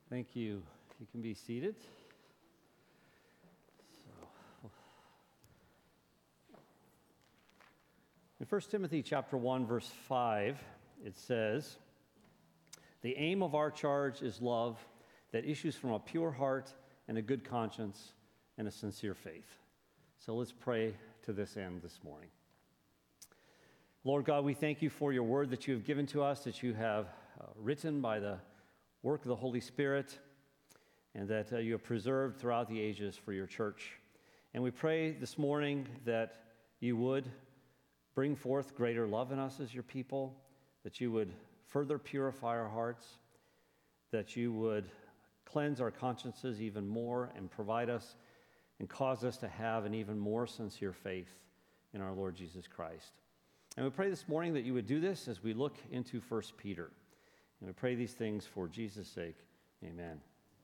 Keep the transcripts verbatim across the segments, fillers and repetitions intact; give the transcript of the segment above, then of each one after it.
Thank you. You can be seated. So, in First Timothy chapter one, verse five, it says, "The aim of our charge is love that issues from a pure heart and a good conscience and a sincere faith." So let's pray to this end this morning. Lord God, we thank you for your word that you have given to us, that you have uh, written by the work of the Holy Spirit, and that uh, you have preserved throughout the ages for your church. And we pray this morning that you would bring forth greater love in us as your people, that you would further purify our hearts, that you would cleanse our consciences even more and provide us and cause us to have an even more sincere faith in our Lord Jesus Christ. And we pray this morning that you would do this as we look into First Peter. And we pray these things for Jesus' sake. Amen.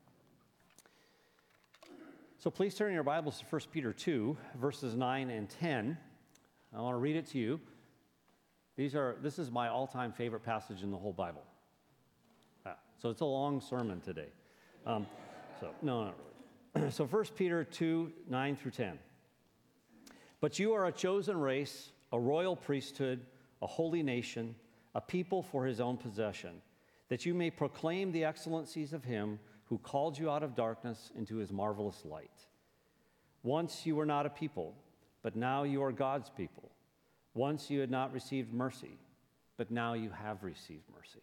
So please turn your Bibles to First Peter two, verses nine and ten. I want to read it to you. These are, this is my all-time favorite passage in the whole Bible. Ah, so it's a long sermon today. Um, so, no, not really. So First Peter two, nine through ten. "But you are a chosen race, a royal priesthood, a holy nation, a people for his own possession, that you may proclaim the excellencies of him who called you out of darkness into his marvelous light. Once you were not a people, but now you are God's people. Once you had not received mercy, but now you have received mercy."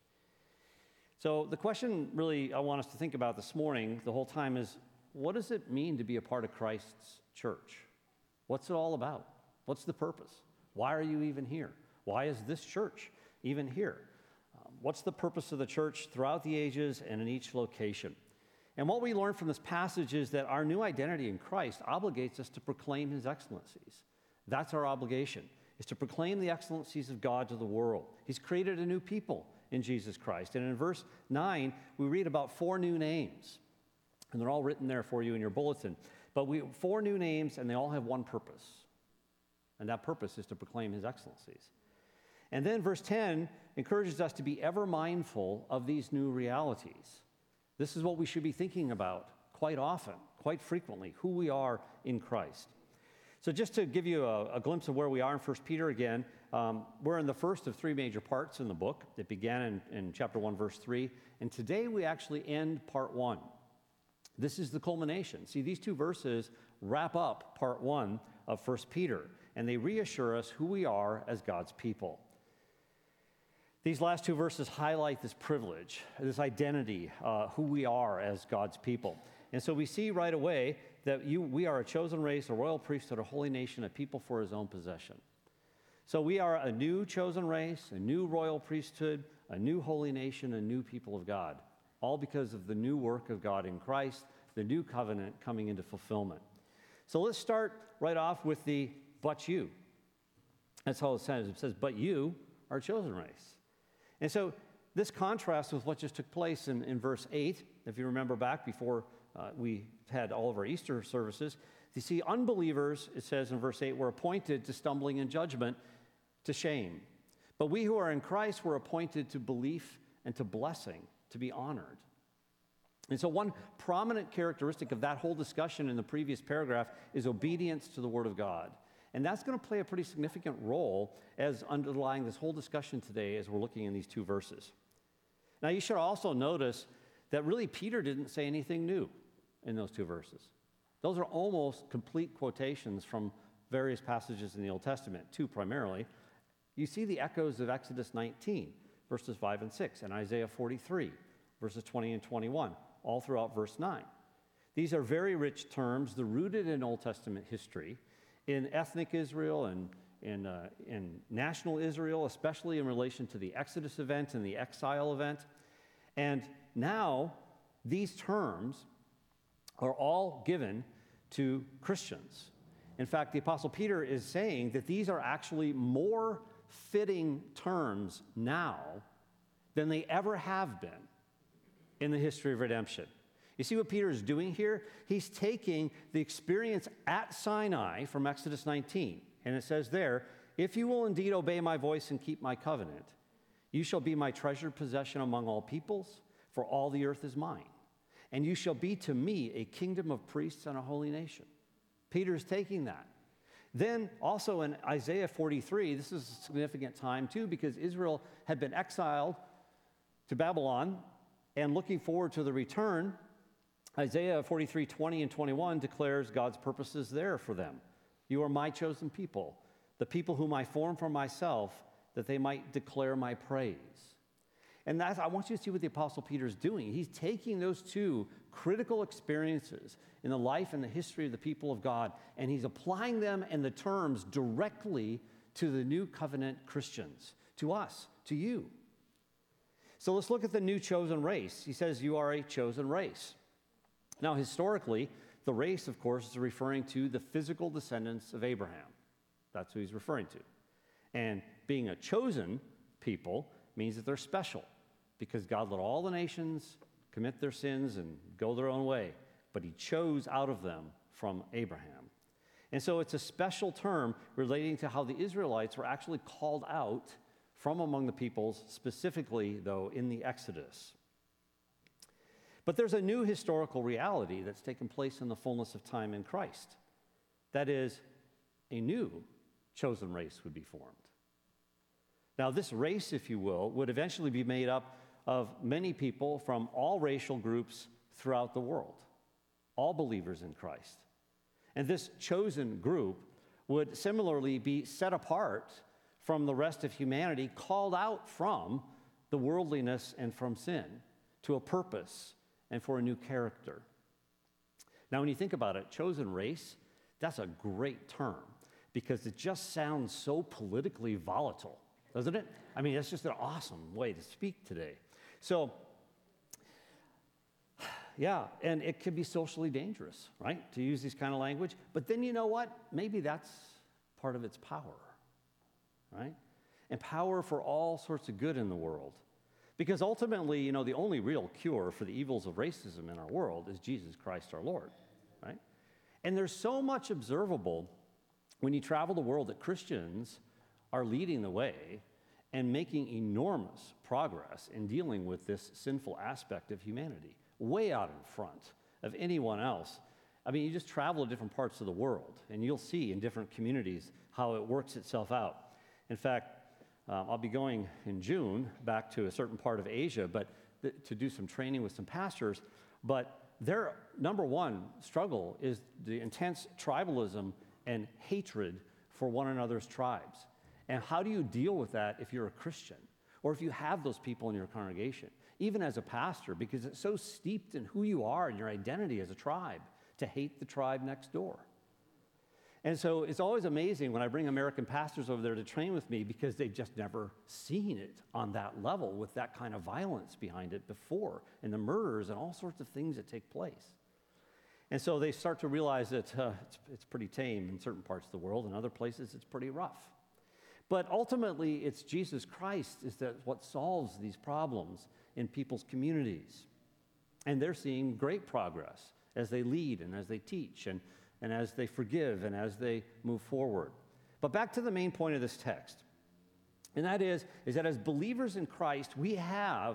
So the question really I want us to think about this morning the whole time is, what does it mean to be a part of Christ's church? What's it all about? What's the purpose? Why are you even here? Why is this church even here? Um, what's the purpose of the church throughout the ages and in each location? And what we learn from this passage is that our new identity in Christ obligates us to proclaim his excellencies. That's our obligation, is to proclaim the excellencies of God to the world. He's created a new people in Jesus Christ. And in verse nine, we read about four new names. And they're all written there for you in your bulletin. But we four new names, and they all have one purpose. And that purpose is to proclaim his excellencies. And then verse ten encourages us to be ever mindful of these new realities. This is what we should be thinking about quite often, quite frequently, who we are in Christ. So just to give you a, a glimpse of where we are in First Peter again, um, we're in the first of three major parts in the book. It began in, in chapter one, verse three, and today we actually end part one. This is the culmination. See, these two verses wrap up part one of First Peter, and they reassure us who we are as God's people. These last two verses highlight this privilege, this identity, uh, who we are as God's people. And so we see right away that you, we are a chosen race, a royal priesthood, a holy nation, a people for his own possession. So we are a new chosen race, a new royal priesthood, a new holy nation, a new people of God, all because of the new work of God in Christ, the new covenant coming into fulfillment. So let's start right off with the "but you." That's how it says. It says, "But you are a chosen race." And so this contrasts with what just took place in, in verse eight. If you remember back before uh, we had all of our Easter services, you see unbelievers, it says in verse eight, were appointed to stumbling and judgment, to shame. But we who are in Christ were appointed to belief and to blessing, to be honored. And so one prominent characteristic of that whole discussion in the previous paragraph is obedience to the Word of God. And that's going to play a pretty significant role as underlying this whole discussion today as we're looking in these two verses. Now, you should also notice that really Peter didn't say anything new in those two verses. Those are almost complete quotations from various passages in the Old Testament, two primarily. You see the echoes of Exodus nineteen, verses five and six, and Isaiah forty-three, verses twenty and twenty-one, all throughout verse nine. These are very rich terms. They're rooted in Old Testament history, in ethnic Israel and in, uh, in national Israel, especially in relation to the Exodus event and the exile event. And now these terms are all given to Christians. In fact, the Apostle Peter is saying that these are actually more fitting terms now than they ever have been in the history of redemption. You see what Peter is doing here? He's taking the experience at Sinai from Exodus nineteen, and it says there, "If you will indeed obey my voice and keep my covenant, you shall be my treasured possession among all peoples, for all the earth is mine. And you shall be to me a kingdom of priests and a holy nation. Peter's taking that. Then also in Isaiah forty-three, this is a significant time too, because Israel had been exiled to Babylon and looking forward to the return. Isaiah forty-three, twenty and twenty-one declares God's purposes there for them. You are my chosen people, the people whom I formed for myself, that they might declare my praise. And that's, I want you to see what the Apostle Peter is doing. He's taking those two critical experiences in the life and the history of the people of God, and he's applying them and the terms directly to the new covenant Christians, to us, to you. So let's look at the new chosen race. He says, you are a chosen race. Now, historically, the race, of course, is referring to the physical descendants of Abraham. That's who he's referring to. And being a chosen people means that they're special, because God let all the nations commit their sins and go their own way, but he chose out of them from Abraham. And so it's a special term relating to how the Israelites were actually called out from among the peoples, specifically, though, in the Exodus. But there's a new historical reality that's taken place in the fullness of time in Christ. That is, a new chosen race would be formed. Now, this race, if you will, would eventually be made up of many people from all racial groups throughout the world, all believers in Christ. And this chosen group would similarly be set apart from the rest of humanity, called out from the worldliness and from sin to a purpose and for a new character. Now, when you think about it, chosen race, that's a great term because it just sounds so politically volatile, doesn't it? I mean, that's just an awesome way to speak today. So, yeah, and it can be socially dangerous, right, to use this kind of language. But then you know what? Maybe that's part of its power, right? And power for all sorts of good in the world. Because ultimately, you know, the only real cure for the evils of racism in our world is Jesus Christ our Lord, right? And there's so much observable when you travel the world that Christians are leading the way and making enormous progress in dealing with this sinful aspect of humanity, way out in front of anyone else. I mean, you just travel to different parts of the world, and you'll see in different communities how it works itself out. In fact, uh, I'll be going in June back to a certain part of Asia, but th- to do some training with some pastors. But their number one struggle is the intense tribalism and hatred for one another's tribes. And how do you deal with that if you're a Christian or if you have those people in your congregation, even as a pastor, because it's so steeped in who you are and your identity as a tribe to hate the tribe next door. And so it's always amazing when I bring American pastors over there to train with me because they've just never seen it on that level with that kind of violence behind it before and the murders and all sorts of things that take place. And so they start to realize that uh, it's, it's pretty tame in certain parts of the world, and other places it's pretty rough. But ultimately, it's Jesus Christ is that what solves these problems in people's communities. And they're seeing great progress as they lead and as they teach and, and as they forgive and as they move forward. But back to the main point of this text, and that is, is that as believers in Christ, we have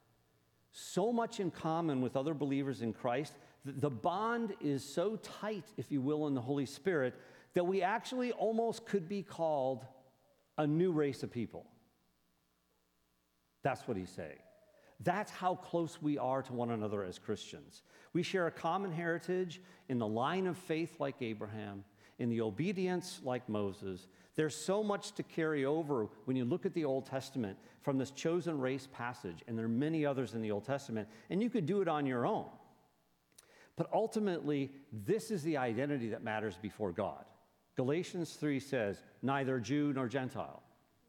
so much in common with other believers in Christ. The bond is so tight, if you will, in the Holy Spirit, that we actually almost could be called a new race of people. That's what he's saying. That's how close we are to one another as Christians. We share a common heritage in the line of faith like Abraham, in the obedience like Moses. There's so much to carry over when you look at the Old Testament from this chosen race passage, and there are many others in the Old Testament, and you could do it on your own. But ultimately, this is the identity that matters before God. Galatians three says, neither Jew nor Gentile.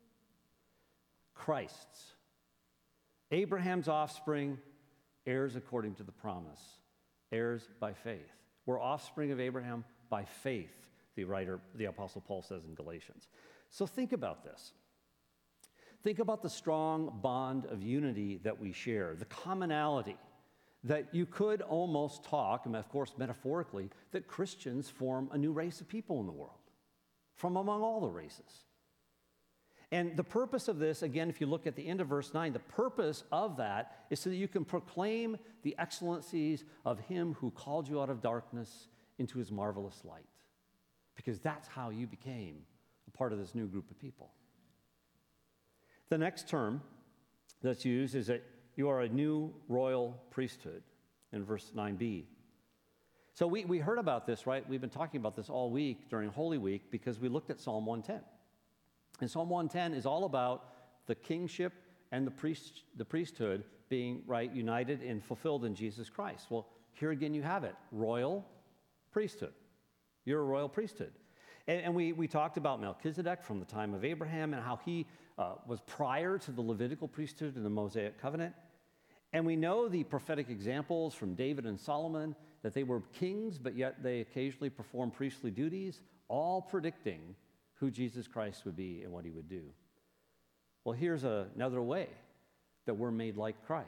Christ's. Abraham's offspring, heirs according to the promise. Heirs by faith. We're offspring of Abraham by faith, the writer, the Apostle Paul says in Galatians. So think about this. Think about the strong bond of unity that we share, the commonality that you could almost talk, and of course metaphorically, that Christians form a new race of people in the world from among all the races. And the purpose of this, again, if you look at the end of verse nine, the purpose of that is so that you can proclaim the excellencies of him who called you out of darkness into his marvelous light. Because that's how you became a part of this new group of people. The next term that's used is that you are a new royal priesthood in verse nine b. So we, we heard about this, right? We've been talking about this all week during Holy Week because we looked at Psalm one ten. And Psalm one ten is all about the kingship and the priest, the priesthood being, right, united and fulfilled in Jesus Christ. Well, here again you have it, royal priesthood. You're a royal priesthood. And, and we, we talked about Melchizedek from the time of Abraham and how he uh, was prior to the Levitical priesthood in the Mosaic covenant. And we know the prophetic examples from David and Solomon that they were kings, but yet they occasionally performed priestly duties, all predicting who Jesus Christ would be and what he would do. Well, here's a, another way that we're made like Christ.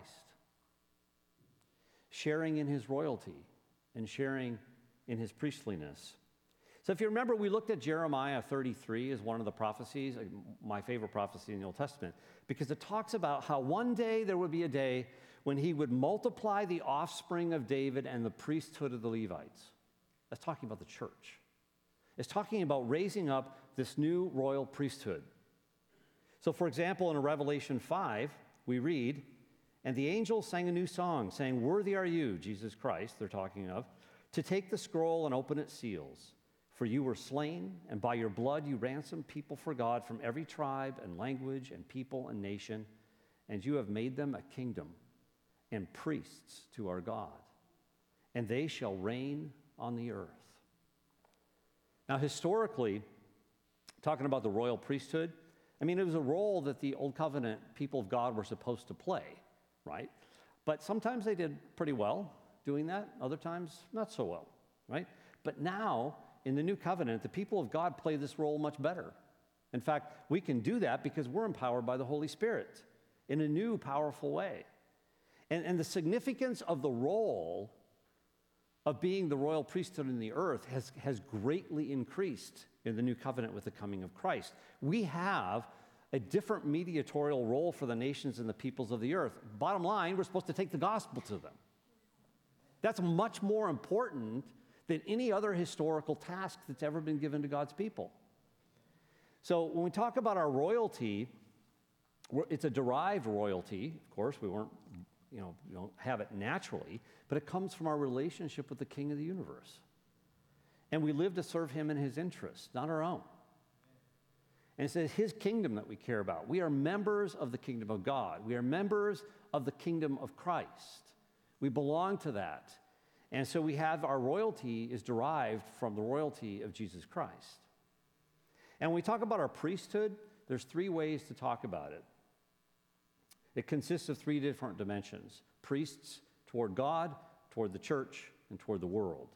Sharing in his royalty and sharing in his priestliness. So if you remember, we looked at Jeremiah thirty-three as one of the prophecies, my favorite prophecy in the Old Testament, because it talks about how one day there would be a day when he would multiply the offspring of David and the priesthood of the Levites. That's talking about the church. It's talking about raising up this new royal priesthood. So for example, in Revelation five, we read, "And the angels sang a new song, saying, 'Worthy are you, Jesus Christ,'" they're talking of, "to take the scroll and open its seals. For you were slain, and by your blood you ransomed people for God from every tribe and language and people and nation, and you have made them a kingdom and priests to our God, and they shall reign on the earth." Now, historically, talking about the royal priesthood, I mean, it was a role that the Old Covenant people of God were supposed to play, right? But sometimes they did pretty well doing that, other times not so well, right? But now, in the New Covenant, the people of God play this role much better. In fact, we can do that because we're empowered by the Holy Spirit in a new, powerful way. And, and the significance of the role of being the royal priesthood in the earth has, has greatly increased in the New Covenant with the coming of Christ. We have a different mediatorial role for the nations and the peoples of the earth. Bottom line, we're supposed to take the gospel to them. That's much more important than any other historical task that's ever been given to God's people. So when we talk about our royalty, it's a derived royalty. Of course, we weren't, you know, we don't have it naturally, but it comes from our relationship with the King of the universe. And we live to serve him in his interests, not our own. And it's his kingdom that we care about. We are members of the kingdom of God. We are members of the kingdom of Christ. We belong to that. And so we have our royalty is derived from the royalty of Jesus Christ. And when we talk about our priesthood, there's three ways to talk about it. It consists of three different dimensions: priests toward God, toward the church, and toward the world.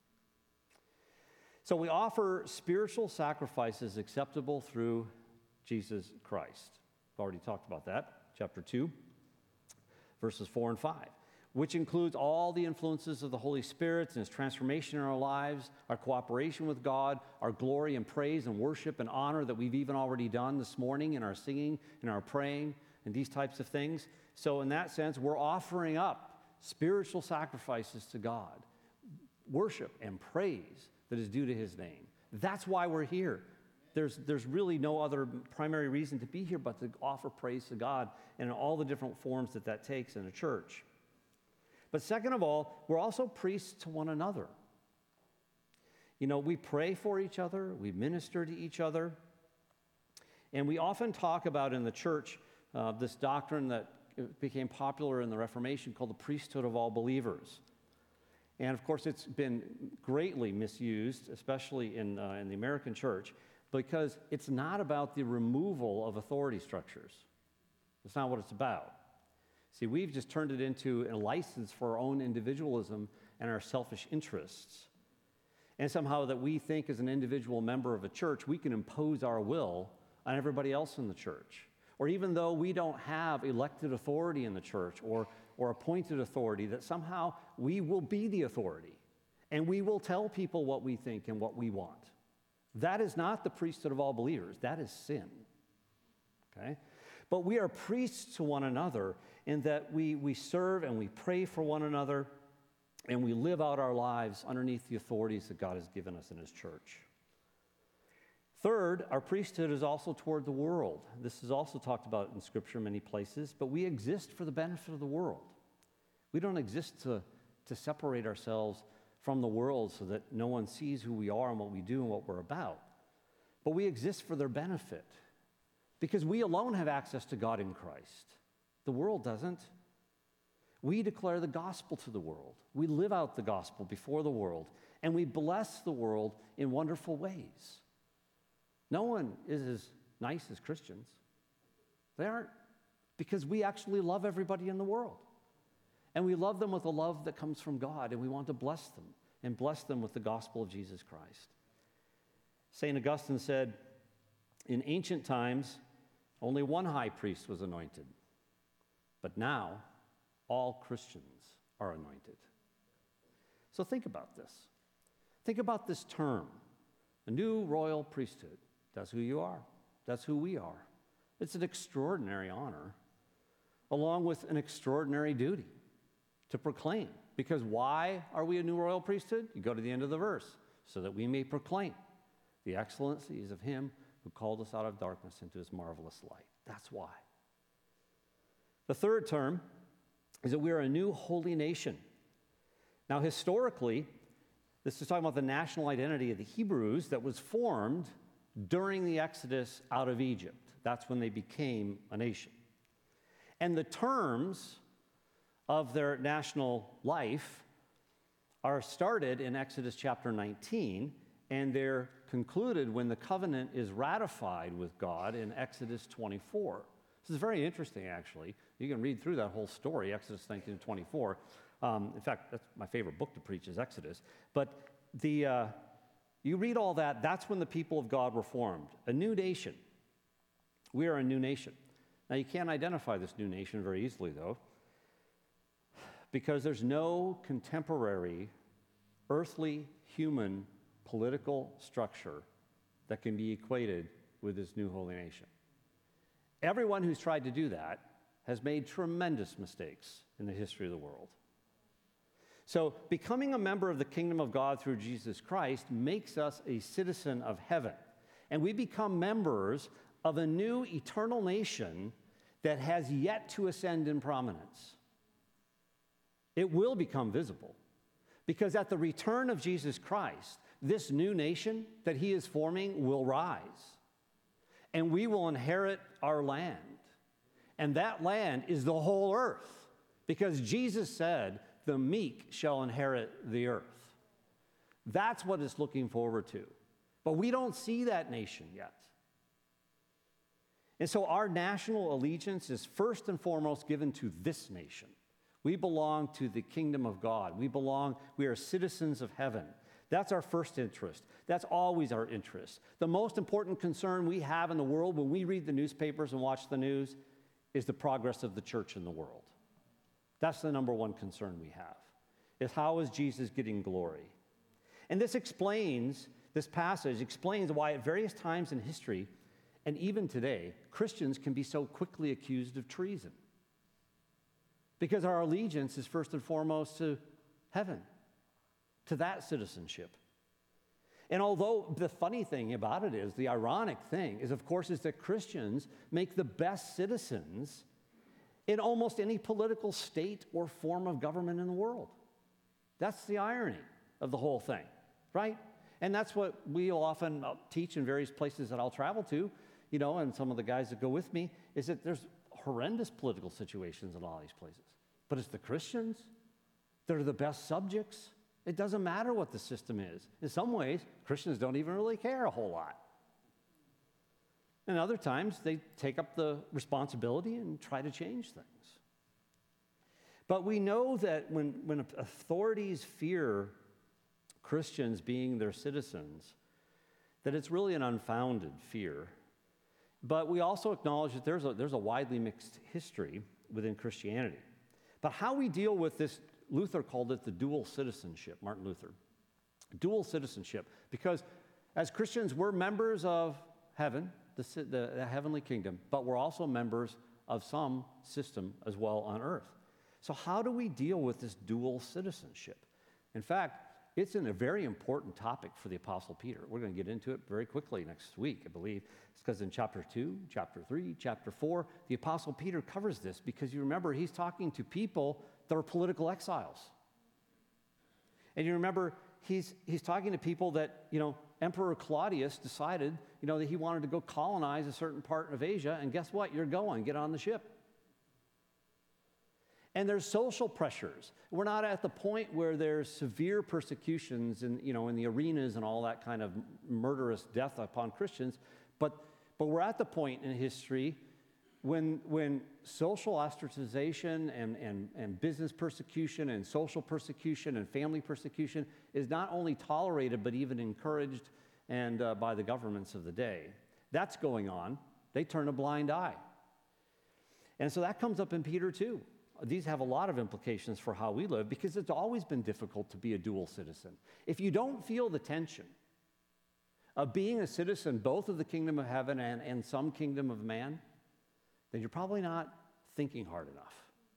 So we offer spiritual sacrifices acceptable through Jesus Christ. I've already talked about that, chapter two, verses four and five, which includes all the influences of the Holy Spirit and his transformation in our lives, our cooperation with God, our glory and praise and worship and honor that we've even already done this morning in our singing and our praying and these types of things. So in that sense, we're offering up spiritual sacrifices to God, worship and praise that is due to his name. That's why we're here. There's, there's really no other primary reason to be here but to offer praise to God and in all the different forms that that takes in a church. But second of all, we're also priests to one another. You know, we pray for each other, we minister to each other, and we often talk about in the church uh, this doctrine that became popular in the Reformation called the priesthood of all believers. And of course, it's been greatly misused, especially in, uh, in the American church, because it's not about the removal of authority structures. That's not what it's about. See, we've just turned it into a license for our own individualism and our selfish interests. And somehow that we think as an individual member of a church, we can impose our will on everybody else in the church. Or even though we don't have elected authority in the church or, or appointed authority, that somehow we will be the authority. And we will tell people what we think and what we want. That is not the priesthood of all believers. That is sin. okay? But we are priests to one another in that we, we serve and we pray for one another, and we live out our lives underneath the authorities that God has given us in his church. Third, our priesthood is also toward the world. This is also talked about in Scripture in many places, but we exist for the benefit of the world. We don't exist to, to separate ourselves from the world so that no one sees who we are and what we do and what we're about. But we exist for their benefit because we alone have access to God in Christ. The world doesn't. We declare the gospel to the world. We live out the gospel before the world, and we bless the world in wonderful ways. No one is as nice as Christians. They aren't, because we actually love everybody in the world. And we love them with a love that comes from God, and we want to bless them and bless them with the gospel of Jesus Christ. Saint Augustine said, in ancient times, only one high priest was anointed, but now all Christians are anointed. So think about this. Think about this term, a new royal priesthood. That's who you are. That's who we are. It's an extraordinary honor, along with an extraordinary duty to proclaim. Because why are we a new royal priesthood? You go to the end of the verse. So that we may proclaim the excellencies of him who called us out of darkness into his marvelous light. That's why. The third term is that we are a new holy nation. Now, historically, this is talking about the national identity of the Hebrews that was formed during the Exodus out of Egypt. That's when they became a nation. And the terms of their national life are started in Exodus chapter nineteen, and they're concluded when the covenant is ratified with God in Exodus twenty-four. This is very interesting, actually. You can read through that whole story, Exodus nineteen to twenty-four. Um, in fact, that's my favorite book to preach is Exodus. But the uh, you read all that, that's when the people of God were formed. A new nation. We are a new nation. Now, you can't identify this new nation very easily, though, because there's no contemporary earthly human political structure that can be equated with this new holy nation. Everyone who's tried to do that has made tremendous mistakes in the history of the world. So becoming a member of the kingdom of God through Jesus Christ makes us a citizen of heaven. And we become members of a new eternal nation that has yet to ascend in prominence. It will become visible because at the return of Jesus Christ, this new nation that he is forming will rise, and we will inherit our land. And that land is the whole earth, because Jesus said, the meek shall inherit the earth. That's what it's looking forward to. But we don't see that nation yet. And so our national allegiance is first and foremost given to this nation. We belong to the kingdom of God. We belong, we are citizens of heaven. That's our first interest. That's always our interest. The most important concern we have in the world when we read the newspapers and watch the news is the progress of the church in the world. That's the number one concern we have, is how is Jesus getting glory? And this explains, this passage explains why at various times in history, and even today, Christians can be so quickly accused of treason. Because our allegiance is first and foremost to heaven, to that citizenship. And although the funny thing about it is, the ironic thing is, of course, is that Christians make the best citizens in almost any political state or form of government in the world. That's the irony of the whole thing, right? And that's what we'll often teach in various places that I'll travel to, you know, and some of the guys that go with me, is that there's horrendous political situations in all these places. But it's the Christians that are the best subjects. It doesn't matter what the system is. In some ways, Christians don't even really care a whole lot. And other times, they take up the responsibility and try to change things. But we know that when, when authorities fear Christians being their citizens, that it's really an unfounded fear. But we also acknowledge that there's a, there's a widely mixed history within Christianity. But how we deal with this, Luther called it the dual citizenship, Martin Luther. Dual citizenship, because as Christians, we're members of heaven, the, the, the heavenly kingdom, but we're also members of some system as well on earth. So how do we deal with this dual citizenship? In fact, it's in a very important topic for the Apostle Peter. We're going to get into it very quickly next week, I believe. It's because in chapter two, chapter three, chapter four, the Apostle Peter covers this because you remember he's talking to people that are political exiles. And you remember he's, he's talking to people that, you know, Emperor Claudius decided, you know, that he wanted to go colonize a certain part of Asia, and guess what? You're going. Get on the ship. And there's social pressures. We're not at the point where there's severe persecutions in, you know, in the arenas and all that kind of murderous death upon Christians, but, but we're at the point in history when, when social ostracization and, and, and business persecution and social persecution and family persecution is not only tolerated but even encouraged and uh, by the governments of the day. That's going on. They turn a blind eye. And so that comes up in Peter too. These have a lot of implications for how we live because it's always been difficult to be a dual citizen. If you don't feel the tension of being a citizen both of the kingdom of heaven and, and some kingdom of man, then you're probably not thinking hard enough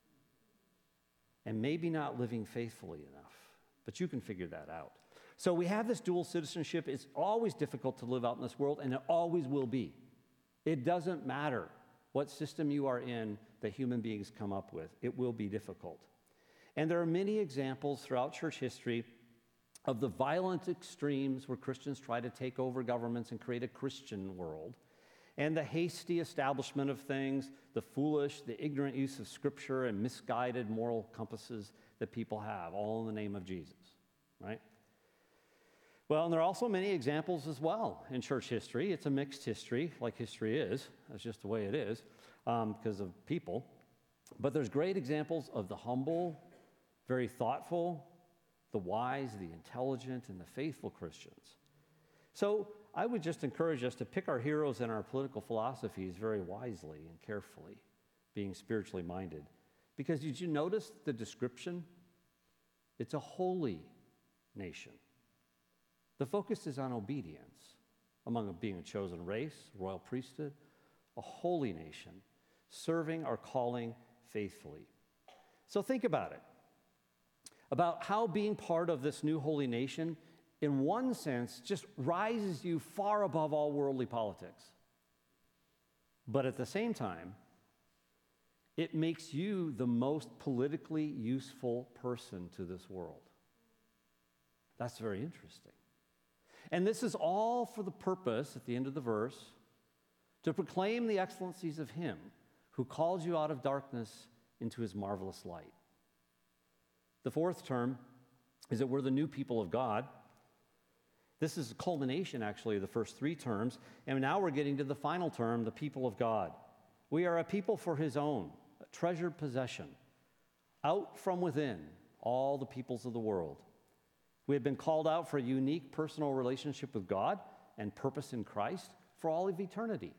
and maybe not living faithfully enough. But you can figure that out. So we have this dual citizenship. It's always difficult to live out in this world, and it always will be. It doesn't matter what system you are in that human beings come up with. It will be difficult. And there are many examples throughout church history of the violent extremes where Christians try to take over governments and create a Christian world, and the hasty establishment of things, the foolish, the ignorant use of Scripture and misguided moral compasses that people have, all in the name of Jesus, right? Well, and there are also many examples as well in church history. It's a mixed history, like history is. That's just the way it is um, because of people. But there's great examples of the humble, very thoughtful, the wise, the intelligent, and the faithful Christians. So I would just encourage us to pick our heroes in our political philosophies very wisely and carefully, being spiritually minded. Because did you notice the description? It's a holy nation. The focus is on obedience, among being a chosen race, royal priesthood, a holy nation, serving our calling faithfully. So think about it, about how being part of this new holy nation, in one sense, just rises you far above all worldly politics. But at the same time, it makes you the most politically useful person to this world. That's very interesting. And this is all for the purpose, at the end of the verse, to proclaim the excellencies of Him who called you out of darkness into His marvelous light. The fourth term is that we're the new people of God. This is a culmination, actually, of the first three terms. And now we're getting to the final term, the people of God. We are a people for His own, a treasured possession, out from within all the peoples of the world. We have been called out for a unique personal relationship with God and purpose in Christ for all of eternity.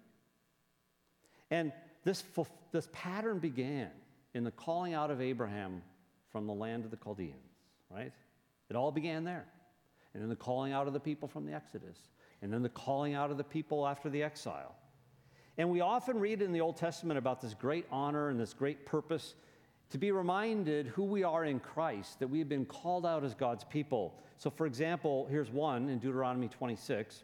And this, this pattern began in the calling out of Abraham from the land of the Chaldeans, right? It all began there. And then the calling out of the people from the Exodus. And then the calling out of the people after the exile. And we often read in the Old Testament about this great honor and this great purpose to be reminded who we are in Christ, that we have been called out as God's people. So for example, here's one in Deuteronomy twenty-six.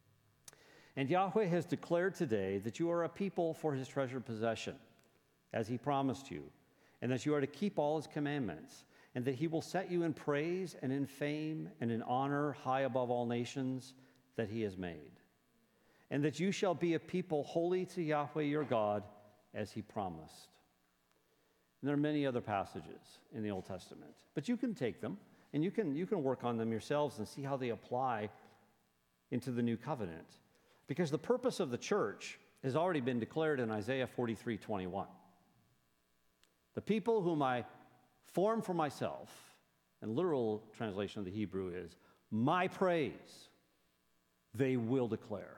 And Yahweh has declared today that you are a people for His treasured possession, as He promised you, and that you are to keep all His commandments, and that He will set you in praise and in fame and in honor high above all nations that He has made, and that you shall be a people holy to Yahweh your God, as He promised. And there are many other passages in the Old Testament, but you can take them and you can, you can work on them yourselves and see how they apply into the new covenant. Because the purpose of the church has already been declared in Isaiah forty-three twenty-one. The people whom I form for myself, and literal translation of the Hebrew is, my praise they will declare.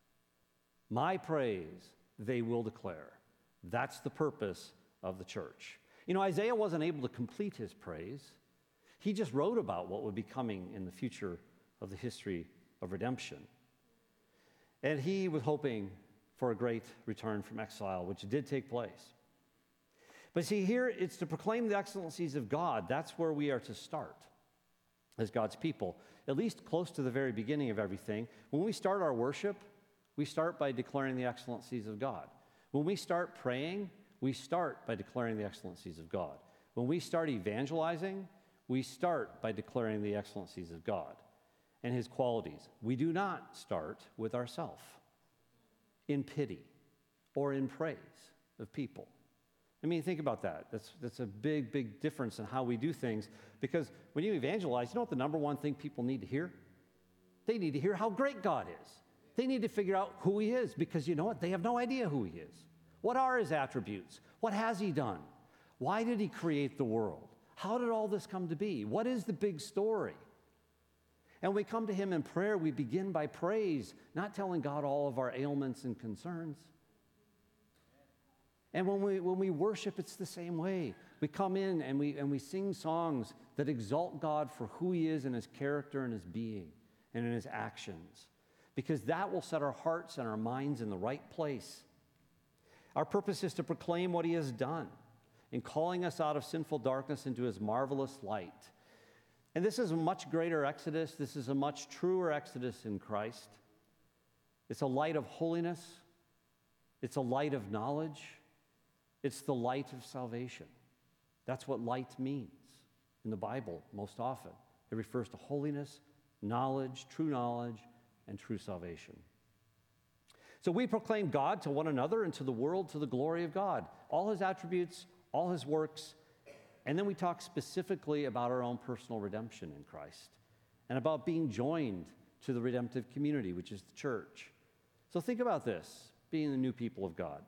My praise they will declare. That's the purpose of the church. You know, Isaiah wasn't able to complete his praise. He just wrote about what would be coming in the future of the history of redemption. And he was hoping for a great return from exile, which did take place. But see, here it's to proclaim the excellencies of God. That's where we are to start as God's people, at least close to the very beginning of everything. When we start our worship, we start by declaring the excellencies of God. When we start praying, we start by declaring the excellencies of God. When we start evangelizing, we start by declaring the excellencies of God and his qualities. We do not start with ourselves in pity or in praise of people. I mean, think about that. That's, that's a big, big difference in how we do things, because when you evangelize, you know what the number one thing people need to hear? They need to hear how great God is. They need to figure out who he is, because you know what? They have no idea who he is. What are his attributes? What has he done? Why did he create the world? How did all this come to be? What is the big story? And when we come to him in prayer, we begin by praise, not telling God all of our ailments and concerns. And when we, when we worship, it's the same way. We come in and we, and we sing songs that exalt God for who he is in his character and his being and in his actions, because that will set our hearts and our minds in the right place. Our purpose is to proclaim what he has done in calling us out of sinful darkness into his marvelous light. And this is a much greater exodus. This is a much truer exodus in Christ. It's a light of holiness. It's a light of knowledge. It's the light of salvation. That's what light means in the Bible most often. It refers to holiness, knowledge, true knowledge, and true salvation. So we proclaim God to one another and to the world to the glory of God, all his attributes, all his works, and then we talk specifically about our own personal redemption in Christ and about being joined to the redemptive community, which is the church. So think about this, being the new people of God.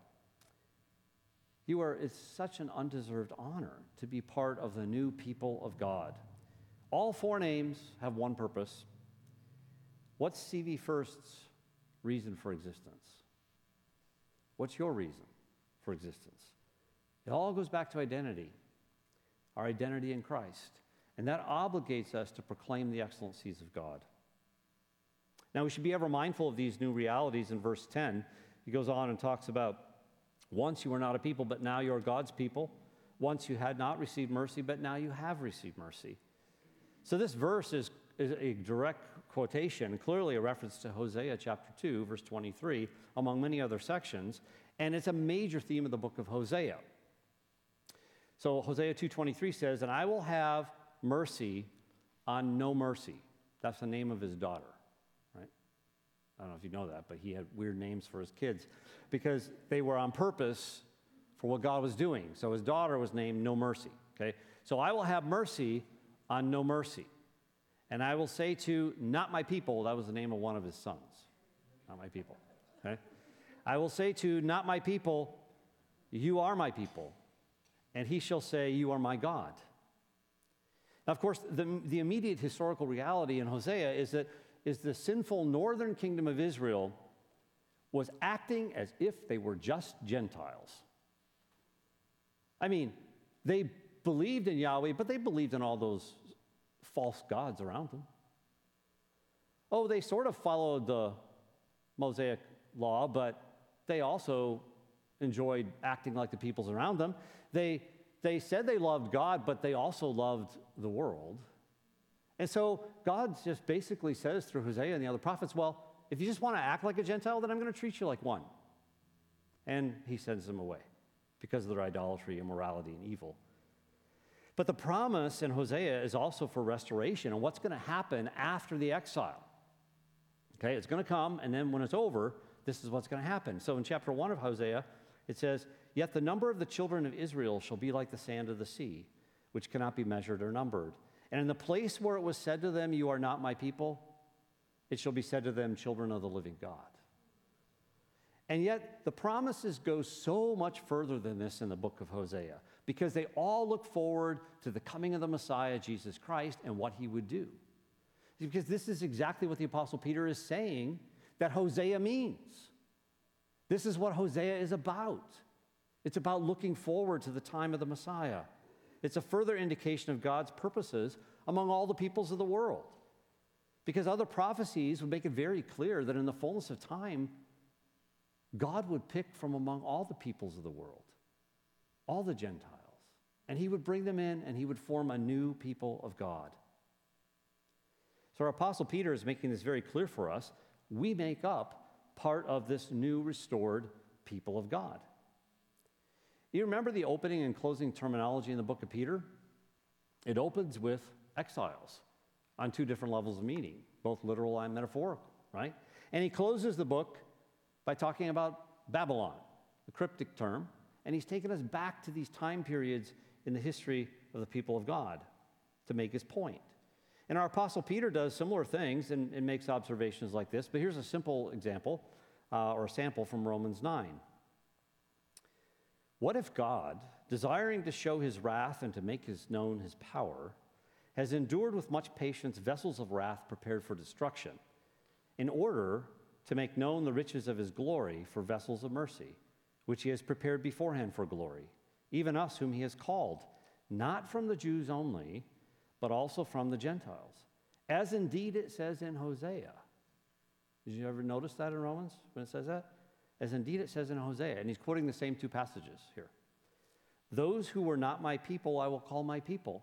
You are, it's such an undeserved honor to be part of the new people of God. All four names have one purpose. What's C V First's reason for existence? What's your reason for existence? It all goes back to identity, our identity in Christ. And that obligates us to proclaim the excellencies of God. Now, we should be ever mindful of these new realities in verse ten. He goes on and talks about, once you were not a people, but now you are God's people. Once you had not received mercy, but now you have received mercy. So this verse is, is a direct quotation, clearly a reference to Hosea chapter two, verse twenty-three, among many other sections, and it's a major theme of the book of Hosea. So Hosea two twenty-three says, and I will have mercy on no mercy. That's the name of his daughter, right? I don't know if you know that, but he had weird names for his kids because they were on purpose for what God was doing. So his daughter was named No Mercy, okay? So I will have mercy on no mercy. And I will say to not my people, that was the name of one of his sons, not my people, okay? I will say to not my people, you are my people. And he shall say, you are my God. Now, of course, the, the immediate historical reality in Hosea is that is the sinful northern kingdom of Israel was acting as if they were just Gentiles. I mean, they believed in Yahweh, but they believed in all those false gods around them. Oh, they sort of followed the Mosaic law, but they also enjoyed acting like the peoples around them. They, they said they loved God, but they also loved the world. And so God just basically says through Hosea and the other prophets, well, if you just want to act like a Gentile, then I'm going to treat you like one. And he sends them away because of their idolatry, immorality, and evil. But the promise in Hosea is also for restoration and what's going to happen after the exile. Okay, it's going to come, and then when it's over, this is what's going to happen. So in chapter one of Hosea, it says, yet the number of the children of Israel shall be like the sand of the sea, which cannot be measured or numbered. And in the place where it was said to them, you are not my people, it shall be said to them, children of the living God. And yet the promises go so much further than this in the book of Hosea, because they all look forward to the coming of the Messiah, Jesus Christ, and what he would do. Because this is exactly what the Apostle Peter is saying that Hosea means. This is what Hosea is about. It's about looking forward to the time of the Messiah. It's a further indication of God's purposes among all the peoples of the world. Because other prophecies would make it very clear that in the fullness of time, God would pick from among all the peoples of the world, all the Gentiles, and he would bring them in and he would form a new people of God. So our Apostle Peter is making this very clear for us. We make up part of this new restored people of God. You remember the opening and closing terminology in the book of Peter? It opens with exiles on two different levels of meaning, both literal and metaphorical, right? And he closes the book by talking about Babylon, a cryptic term, and he's taken us back to these time periods in the history of the people of God to make his point. And our Apostle Peter does similar things and, and makes observations like this, but here's a simple example uh, or a sample from Romans nine. What if God, desiring to show his wrath and to make his known his power, has endured with much patience vessels of wrath prepared for destruction, in order to make known the riches of his glory for vessels of mercy, which he has prepared beforehand for glory, even us whom he has called, not from the Jews only, but also from the Gentiles, as indeed it says in Hosea. Did you ever notice that in Romans when it says that? As indeed it says in Hosea, and he's quoting the same two passages here. Those who were not my people I will call my people,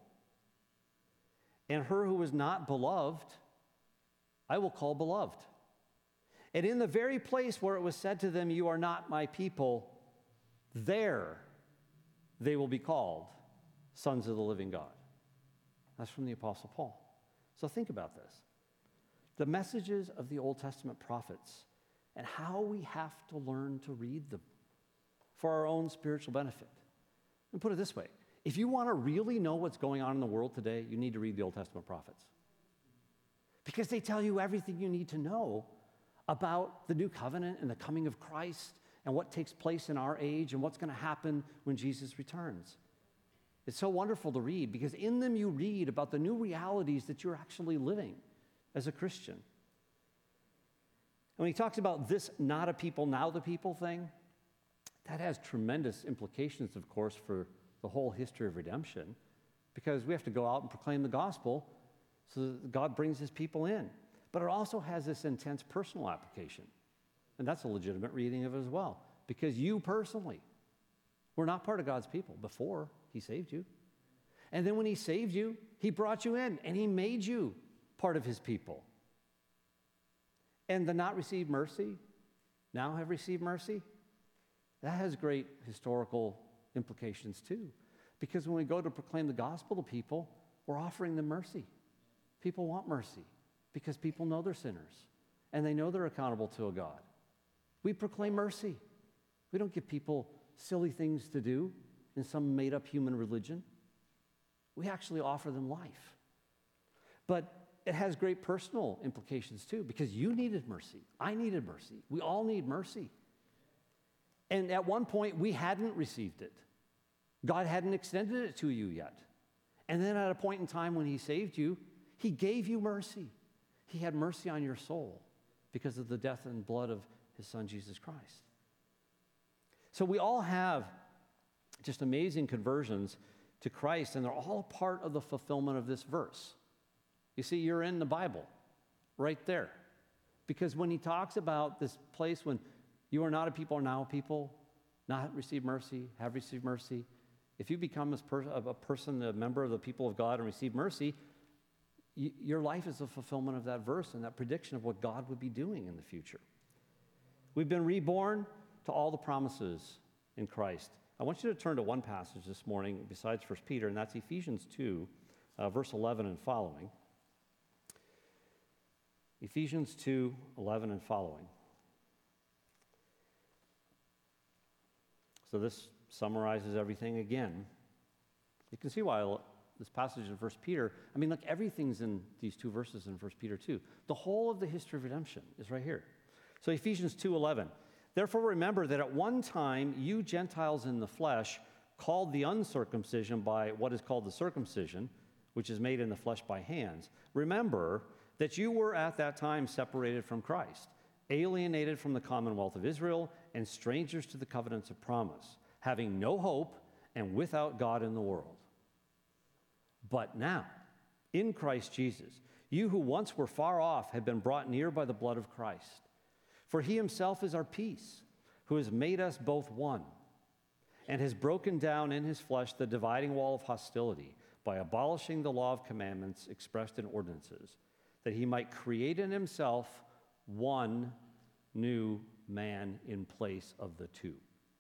and her who was not beloved I will call beloved. And in the very place where it was said to them, you are not my people, there they will be called sons of the living God. That's from the Apostle Paul. So think about this. The messages of the Old Testament prophets and how we have to learn to read them for our own spiritual benefit. And put it this way, if you want to really know what's going on in the world today, you need to read the Old Testament prophets. Because they tell you everything you need to know about the new covenant and the coming of Christ and what takes place in our age and what's going to happen when Jesus returns. It's so wonderful to read because in them you read about the new realities that you're actually living as a Christian. And when he talks about this not a people, now the people thing, that has tremendous implications, of course, for the whole history of redemption, because we have to go out and proclaim the gospel so that God brings his people in. But it also has this intense personal application. And that's a legitimate reading of it as well, because you personally were not part of God's people before he saved you. And then when he saved you, he brought you in and he made you part of his people. And the not received mercy, now have received mercy, that has great historical implications too. Because when we go to proclaim the gospel to people, we're offering them mercy. People want mercy because people know they're sinners and they know they're accountable to a God. We proclaim mercy. We don't give people silly things to do in some made-up human religion. We actually offer them life. But it has great personal implications too, because you needed mercy. I needed mercy. We all need mercy. And at one point, we hadn't received it. God hadn't extended it to you yet. And then at a point in time when he saved you, he gave you mercy. He had mercy on your soul because of the death and blood of his son, Jesus Christ. So we all have just amazing conversions to Christ, and they're all part of the fulfillment of this verse. You see, you're in the Bible right there. Because when he talks about this place when you are not a people, are now a people, not received mercy, have received mercy, if you become a, per- a person, a member of the people of God and receive mercy, y- your life is a fulfillment of that verse and that prediction of what God would be doing in the future. We've been reborn to all the promises in Christ. I want you to turn to one passage this morning besides First Peter, and that's Ephesians two, uh, verse eleven and following. Ephesians two, eleven and following. So this summarizes everything again. You can see why this passage in First Peter, I mean, look, everything's in these two verses in First Peter two. The whole of the history of redemption is right here. So Ephesians two eleven. Therefore remember that at one time you Gentiles in the flesh, called the uncircumcision by what is called the circumcision, which is made in the flesh by hands, remember that you were at that time separated from Christ, alienated from the commonwealth of Israel, and strangers to the covenants of promise, having no hope and without God in the world. But now, in Christ Jesus, you who once were far off have been brought near by the blood of Christ. For he himself is our peace, who has made us both one, and has broken down in his flesh the dividing wall of hostility by abolishing the law of commandments expressed in ordinances, that he might create in himself one new man in place of the two.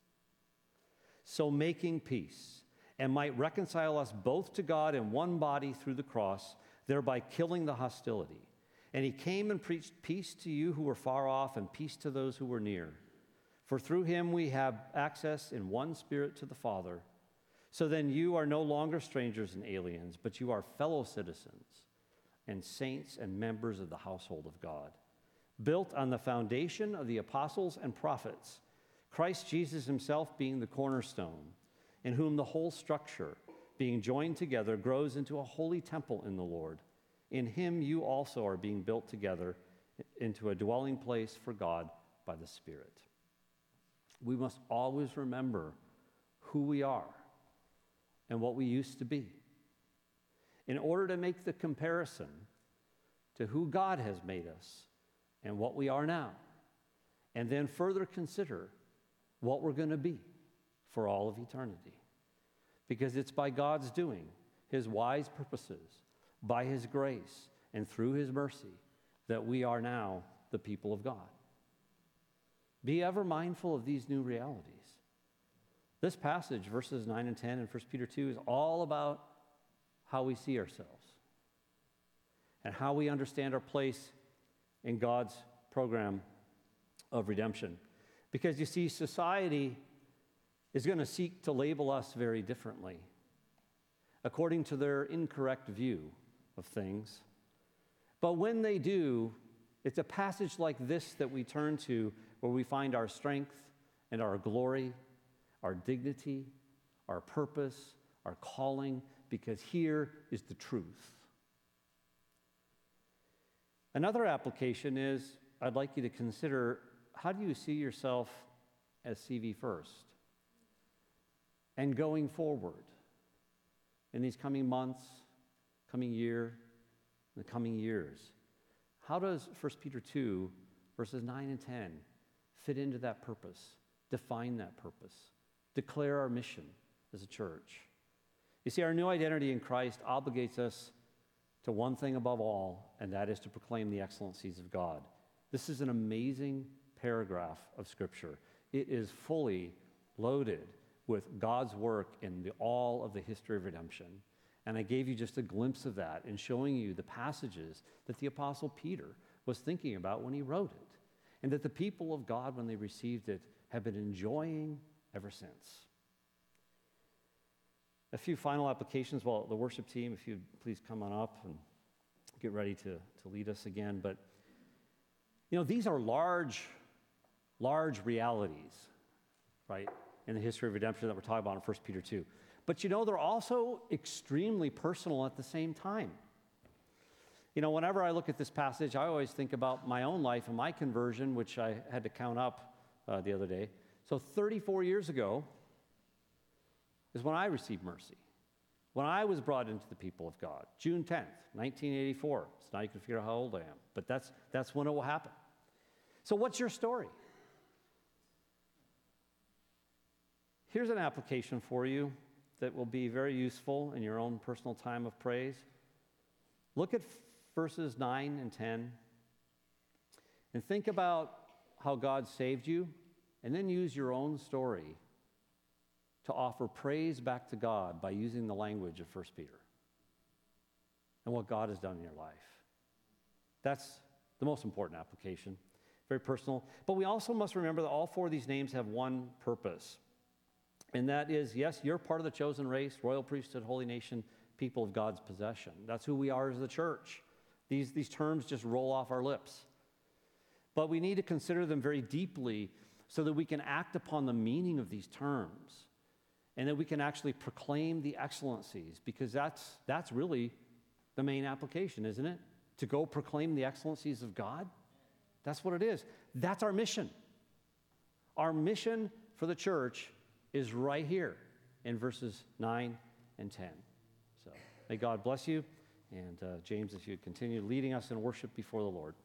So making peace, and might reconcile us both to God in one body through the cross, thereby killing the hostility. And he came and preached peace to you who were far off and peace to those who were near. For through him we have access in one Spirit to the Father. So then you are no longer strangers and aliens, but you are fellow citizens and saints and members of the household of God, built on the foundation of the apostles and prophets, Christ Jesus himself being the cornerstone, in whom the whole structure, being joined together, grows into a holy temple in the Lord. In him you also are being built together into a dwelling place for God by the Spirit. We must always remember who we are and what we used to be in order to make the comparison to who God has made us and what we are now, and then further consider what we're going to be for all of eternity. Because it's by God's doing, his wise purposes, by his grace, and through his mercy, that we are now the people of God. Be ever mindful of these new realities. This passage, verses nine and ten in First Peter two, is all about how we see ourselves and how we understand our place in God's program of redemption. Because you see, society is going to seek to label us very differently according to their incorrect view of things. But when they do, it's a passage like this that we turn to where we find our strength and our glory, our dignity, our purpose, our calling, because here is the truth. Another application is, I'd like you to consider, how do you see yourself as C V First? And going forward in these coming months, coming year, the coming years, how does First Peter two, verses nine and ten, fit into that purpose, define that purpose, declare our mission as a church? You see, our new identity in Christ obligates us to one thing above all, and that is to proclaim the excellencies of God. This is an amazing paragraph of Scripture. It is fully loaded with God's work in the, all of the history of redemption. And I gave you just a glimpse of that in showing you the passages that the Apostle Peter was thinking about when he wrote it, and that the people of God, when they received it, have been enjoying ever since. A few final applications. Well, the worship team, if you'd please come on up and get ready to, to lead us again. But, you know, these are large, large realities, right, in the history of redemption that we're talking about in First Peter two. But, you know, they're also extremely personal at the same time. You know, whenever I look at this passage, I always think about my own life and my conversion, which I had to count up uh, the other day. So thirty-four years ago is when I received mercy, when I was brought into the people of God, June tenth, nineteen eighty-four. So now you can figure out how old I am, but that's, that's when it will happen. So what's your story? Here's an application for you that will be very useful in your own personal time of praise. Look at verses nine and ten and think about how God saved you, and then use your own story to offer praise back to God by using the language of First Peter and what God has done in your life. That's the most important application, very personal. But we also must remember that all four of these names have one purpose. And that is, yes, you're part of the chosen race, royal priesthood, holy nation, people of God's possession. That's who we are as the church. These, these terms just roll off our lips. But we need to consider them very deeply so that we can act upon the meaning of these terms and that we can actually proclaim the excellencies, because that's, that's really the main application, isn't it? To go proclaim the excellencies of God. That's what it is. That's our mission. Our mission for the church is right here in verses nine and ten. So may God bless you. And uh, James, if you continue leading us in worship before the Lord.